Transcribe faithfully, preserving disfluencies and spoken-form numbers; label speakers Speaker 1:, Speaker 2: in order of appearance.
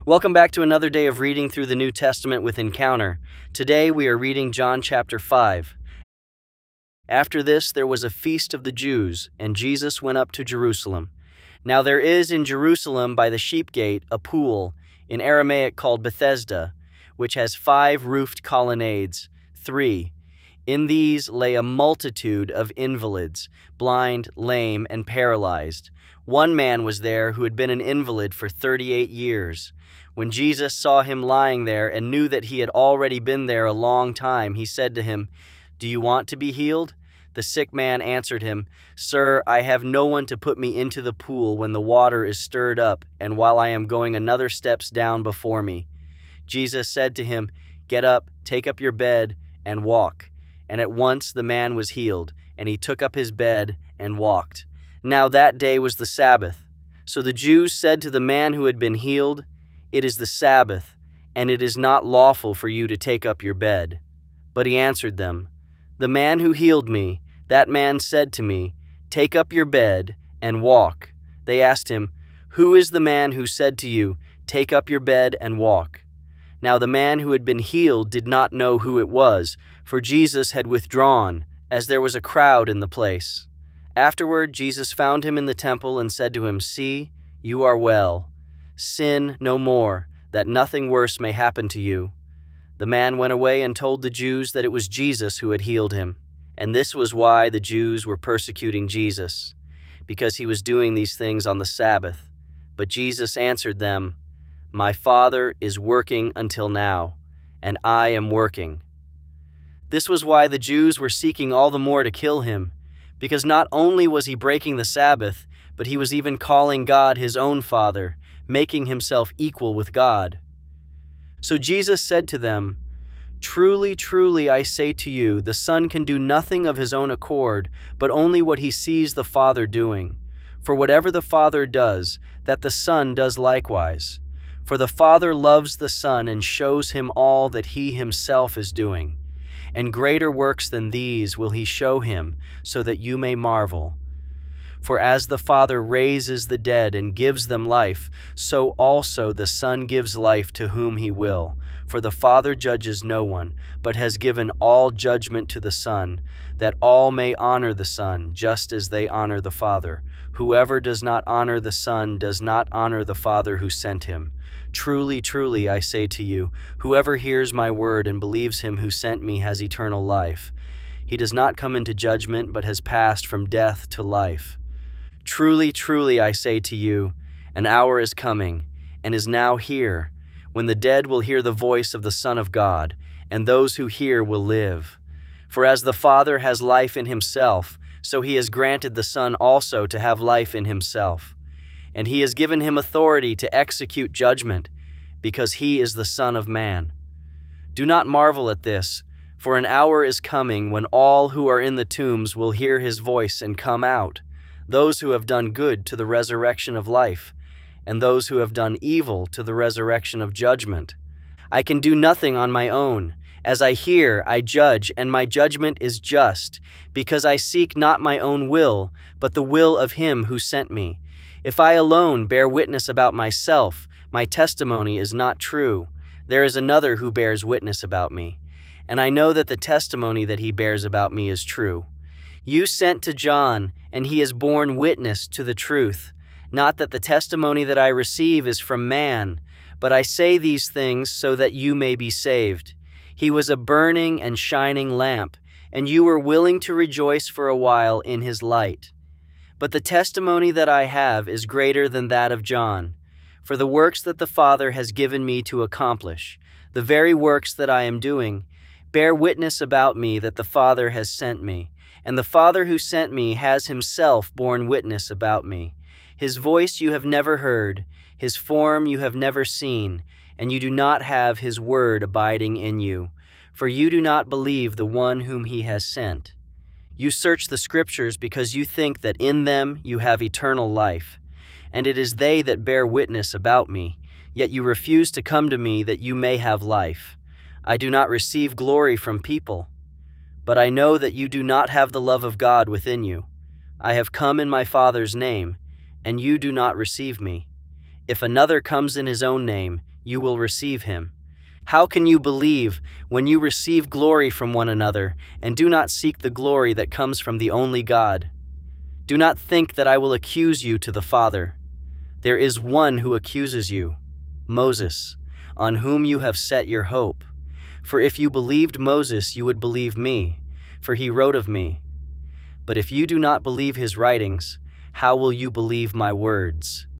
Speaker 1: Welcome back to another day of reading through the New Testament with Encounter. Today we are reading John chapter five. After this there was a feast of the Jews, and Jesus went up to Jerusalem. Now there is in Jerusalem by the sheep gate a pool, in Aramaic called Bethesda, which has five roofed colonnades, three. In these lay a multitude of invalids, blind, lame, and paralyzed. One man was there who had been an invalid for thirty-eight years. When Jesus saw him lying there and knew that he had already been there a long time, he said to him, "Do you want to be healed?" The sick man answered him, "Sir, I have no one to put me into the pool when the water is stirred up, and while I am going another steps down before me." Jesus said to him, "Get up, take up your bed, and walk." And at once the man was healed, and he took up his bed and walked. Now that day was the Sabbath. So the Jews said to the man who had been healed, "It is the Sabbath, and it is not lawful for you to take up your bed." But he answered them, "The man who healed me, that man said to me, 'Take up your bed and walk.'" They asked him, "Who is the man who said to you, 'Take up your bed and walk'?" Now the man who had been healed did not know who it was, for Jesus had withdrawn, as there was a crowd in the place. Afterward Jesus found him in the temple and said to him, "See, you are well. Sin no more, that nothing worse may happen to you." The man went away and told the Jews that it was Jesus who had healed him. And this was why the Jews were persecuting Jesus, because he was doing these things on the Sabbath. But Jesus answered them, "My Father is working until now, and I am working." This was why the Jews were seeking all the more to kill him, because not only was he breaking the Sabbath, but he was even calling God his own Father, making himself equal with God. So Jesus said to them, "Truly, truly, I say to you, the Son can do nothing of his own accord, but only what he sees the Father doing. For whatever the Father does, that the Son does likewise. For the Father loves the Son and shows him all that he himself is doing. And greater works than these will he show him, so that you may marvel. For as the Father raises the dead and gives them life, so also the Son gives life to whom he will. For the Father judges no one, but has given all judgment to the Son, that all may honor the Son, just as they honor the Father. Whoever does not honor the Son does not honor the Father who sent him. Truly, truly, I say to you, whoever hears my word and believes him who sent me has eternal life. He does not come into judgment, but has passed from death to life. Truly, truly, I say to you, an hour is coming, and is now here, when the dead will hear the voice of the Son of God, and those who hear will live. For as the Father has life in himself, so he has granted the Son also to have life in himself. And he has given him authority to execute judgment, because he is the Son of Man. Do not marvel at this, for an hour is coming when all who are in the tombs will hear his voice and come out, those who have done good to the resurrection of life, and those who have done evil to the resurrection of judgment. I can do nothing on my own. As I hear, I judge, and my judgment is just, because I seek not my own will, but the will of him who sent me. If I alone bear witness about myself, my testimony is not true. There is another who bears witness about me, and I know that the testimony that he bears about me is true. You sent to John, and he has borne witness to the truth. Not that the testimony that I receive is from man, but I say these things so that you may be saved. He was a burning and shining lamp, and you were willing to rejoice for a while in his light. But the testimony that I have is greater than that of John. For the works that the Father has given me to accomplish, the very works that I am doing, bear witness about me that the Father has sent me. And the Father who sent me has himself borne witness about me. His voice you have never heard, his form you have never seen, and you do not have his word abiding in you, for you do not believe the one whom he has sent. You search the Scriptures because you think that in them you have eternal life, and it is they that bear witness about me, yet you refuse to come to me that you may have life. I do not receive glory from people, but I know that you do not have the love of God within you. I have come in my Father's name, and you do not receive me. If another comes in his own name, you will receive him. How can you believe when you receive glory from one another and do not seek the glory that comes from the only God? Do not think that I will accuse you to the Father. There is one who accuses you, Moses, on whom you have set your hope. For if you believed Moses, you would believe me, for he wrote of me. But if you do not believe his writings, how will you believe my words?